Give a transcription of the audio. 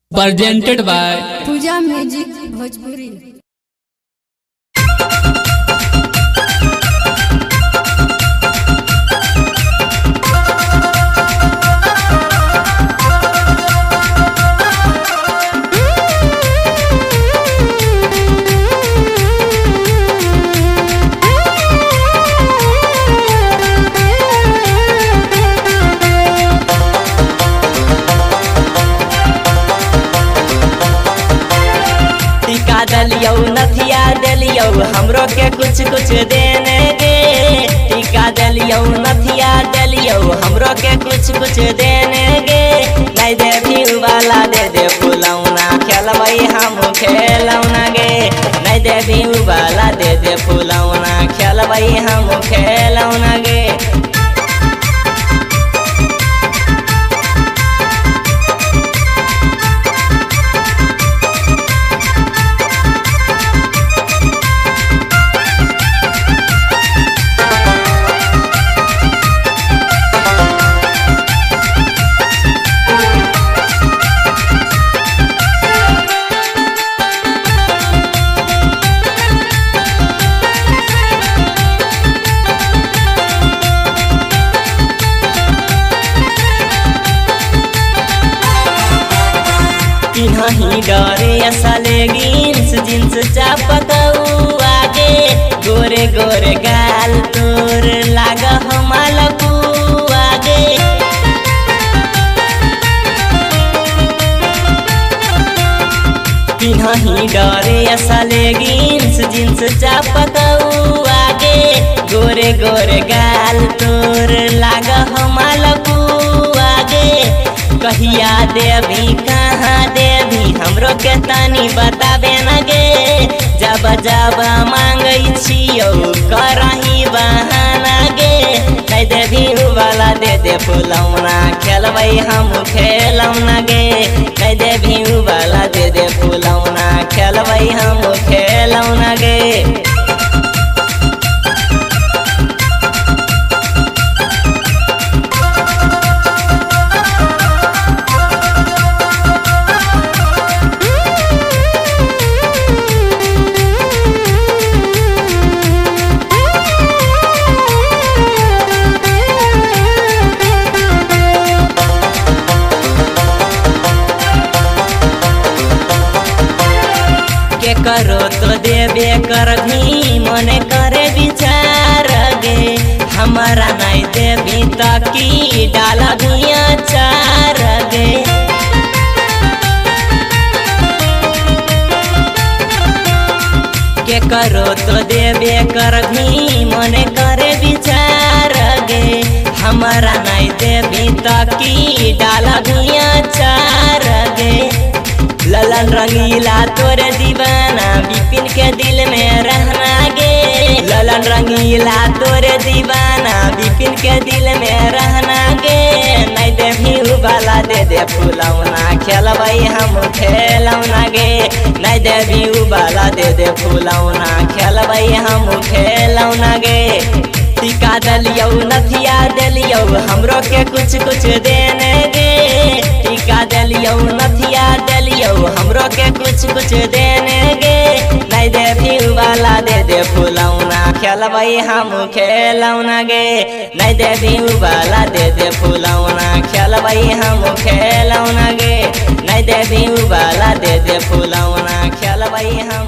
presented by Pooja music Bhojpuri. टिका दलियो नथिया दलियो हमरो के कुछ कुछ देने गे। टिका दलियो नथिया दलियो हमरो के कुछ कुछ देने गे। नहीं दे भी वाला दे फुलौना खेलबई हम खेलौना गे। नहीं दे भी वाला दे फुलौना खेलबई हम खेलौना गे। नहीं डरे असले जींस जींस चापकऊ आगे। गोरे गोरे गाल तोर लाग हमलकू आगे। नहीं डरे असले जींस जींस चापकऊ आगे। गोरे गोरे गाल तोर लाग हमलकू आगे। कहिया देवी कहाँ देवी हमरो के तनी बताबे न गे। जब जब मांगई छियो करही बहाना गे। नहीं देवी वाला दे फुलौना खेलबई हम खेलौना गे। नहीं देवी वाला दे फुलौना खेलबई हम खेलौना गे। करो तो देबे कर भी मने करे विचार गे। हमारा नहीं देवी तकी डाल भैया चार गे। के करो तो देबे कर भी मने करे विचार गे। हमारा नहीं देवी तकी डाल भैया चार गे। ललन रंगीला तोरे दीवाना बिपिन के दिल में रहना गे। ललन रंगीला तोरे दीवाना बिपिन के दिल में रहना गे। नहीं देवी वाला दे फुलौना खेलबई हम खेलौना गे। नहीं देवी वाला दे फुलौना खेलबई हम खेलौना गे। टिका दलियो नथिया दलियो हमरो के कुछ कुछ देने गे। टिका दलियो नथिया दलियो हमरो के कुछ कुछ देने गे। नहीं देवी वाला दे फुलौना खेलबई हम खेलौना गे। नहीं देवी वाला दे फुलौना खेलबई हम खेलौना गे। नहीं देवी वाला दे फुलौना खेलबई हम